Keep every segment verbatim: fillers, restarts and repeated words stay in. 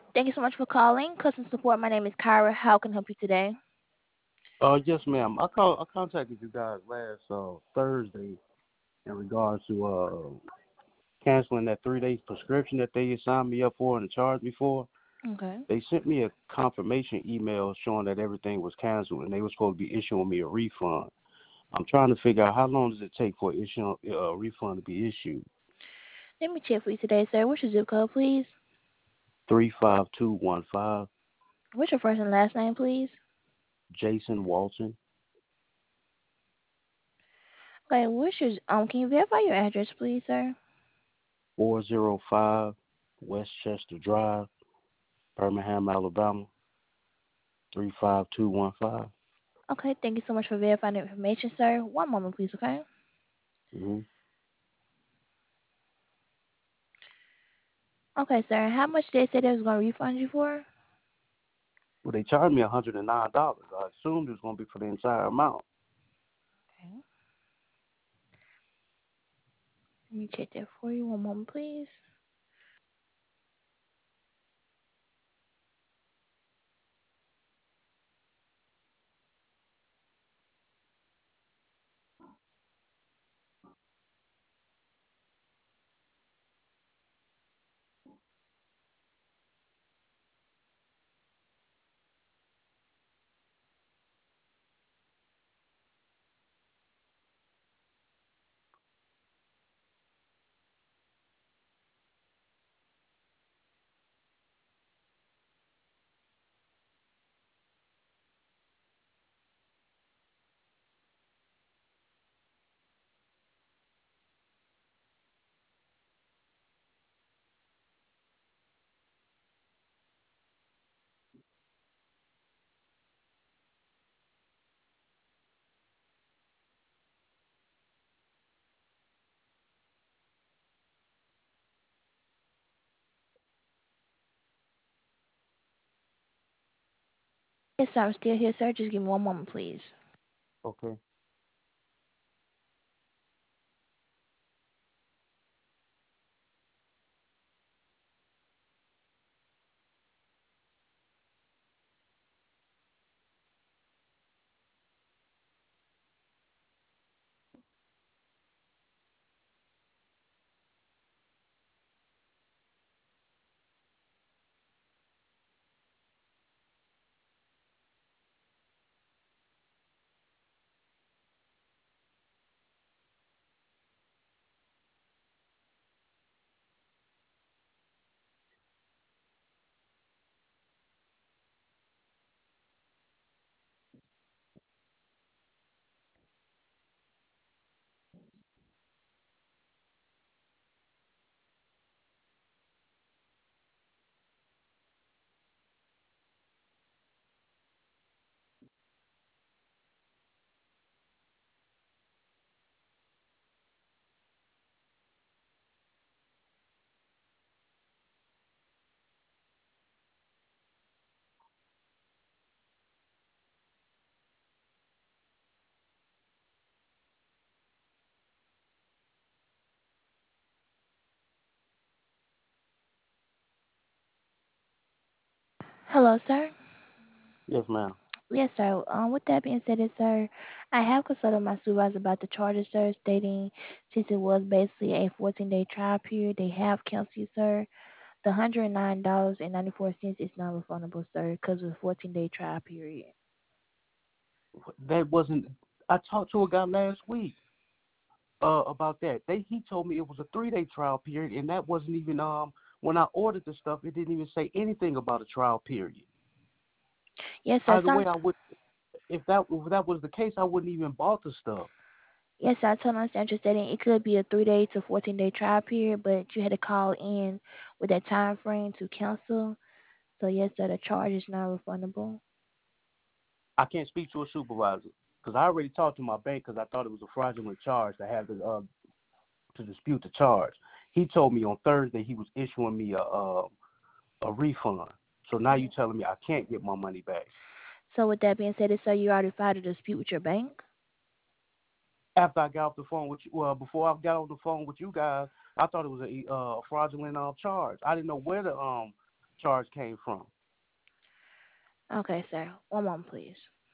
Thank you so much for calling. Customer support, my name is Kyra. How can I help you today? Uh, yes, ma'am. I call I contacted you guys last uh Thursday in regards to uh canceling that three day prescription that they signed me up for and charged me for. Okay. They sent me a confirmation email showing that everything was canceled and they were supposed to be issuing me a refund. I'm trying to figure out how long does it take for issue a uh, refund to be issued. Let me check for you today, sir. What's your zip code, please? Three five two one five. What's your first and last name, please? Jason Walton, Okay, what's your um? Can you verify your address, please, sir? four zero five Westchester Drive, Birmingham, Alabama, three five two one five. Okay, thank you so much for verifying the information, sir. One moment, please. Okay. Mm-hmm. Okay, sir. How much did they say they was gonna refund you for? Well, they charged me one hundred nine dollars. I assumed it was going to be for the entire amount. Okay. Let me check that for you. One moment, please. Yes, sir. I'm still here, sir. Just give me one moment, please. Okay. Hello, sir. Yes, ma'am. Yes, sir. Um, with that being said, sir, I have consulted my supervisor about the charges, sir, stating since it was basically a fourteen-day trial period, they have canceled you, sir. The one hundred nine dollars and ninety-four cents is non-refundable, sir, because of the fourteen-day trial period. That wasn't. I talked to a guy last week uh, about that. They he told me it was a three day trial period, and that wasn't even um when I ordered the stuff. It didn't even say anything about a trial period. Yes, sir. Either Some, way, I would if that if that was the case, I wouldn't even bought the stuff. yes, sir, I totally understand you're stating it could be a three-day to fourteen-day trial period, but you had to call in with that time frame to cancel. So, yes, sir, the charge is non-refundable. I can't speak to a supervisor because I already talked to my bank because I thought it was a fraudulent charge to have the uh, to dispute the charge. He told me on Thursday he was issuing me a a, a refund. So now you telling me I can't get my money back. So, with that being said, sir, you already filed a dispute with your bank? After I got off the phone with you, well, before I got off the phone with you guys, I thought it was a uh, fraudulent uh, charge. I didn't know where to um charge came from. Okay, sir. One moment, please.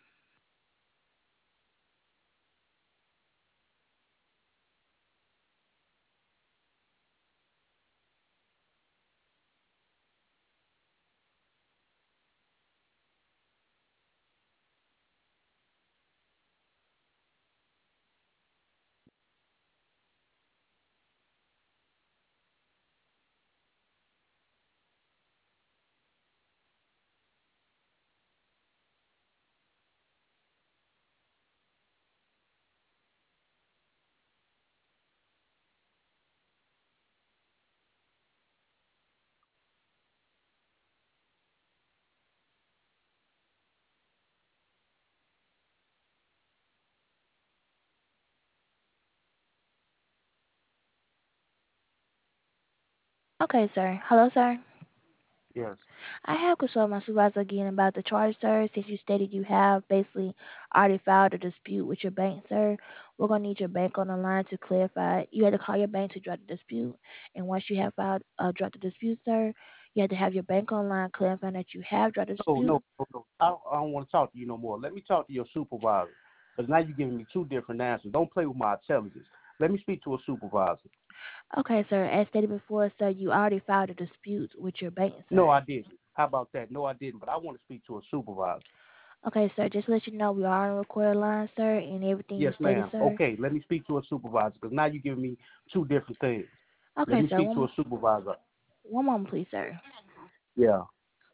Okay, sir. Hello, sir. Yes. I have consulted my supervisor again about the charge, sir. Since you stated you have basically already filed a dispute with your bank, sir, we're gonna need your bank on the line to clarify. You had to call your bank to drop the dispute, and once you have filed uh, dropped the dispute, sir, you have to have your bank online clarifying that you have dropped the No, no, dispute. no, no. I, I don't want to talk to you no more. Let me talk to your supervisor. Because now you're giving me two different answers. Don't play with my intelligence. Let me speak to a supervisor. Okay, sir. As stated before, sir, you already filed a dispute with your bank, No, sir. I didn't. How about that? No, I didn't. But I want to speak to a supervisor. Okay, sir. Just to let you know, we are on a recorded line, sir, and everything you Yes, stated, ma'am. sir. Okay, let me speak to a supervisor because now you're giving me two different things. Let Okay, me sir. speak to a One supervisor. one moment, please, sir. Yeah.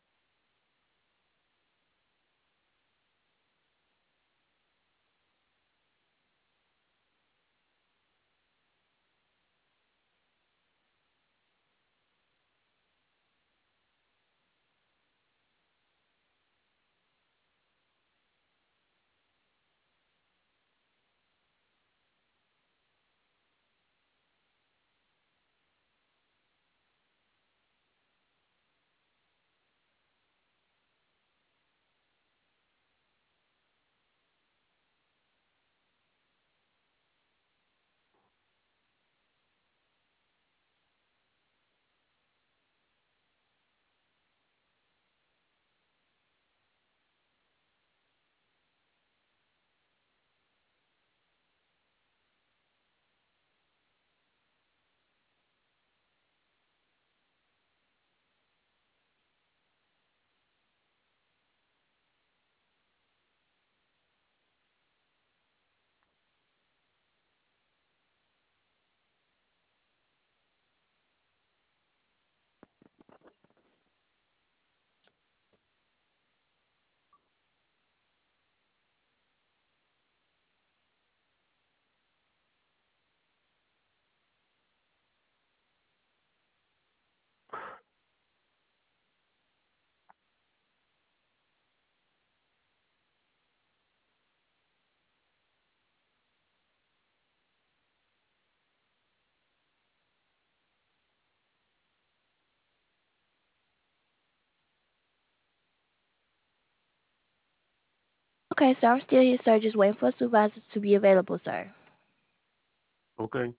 Okay, sir. I'm still here, sir. Just waiting for a supervisor to be available, sir. Okay.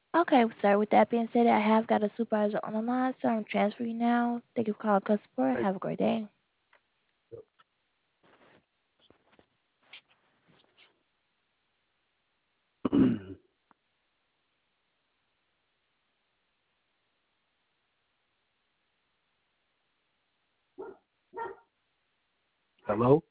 Okay, sir. With that being said, I have got a supervisor on the line, so I'm transferring you now. Thank you for calling customer support. Have a great day. Hello?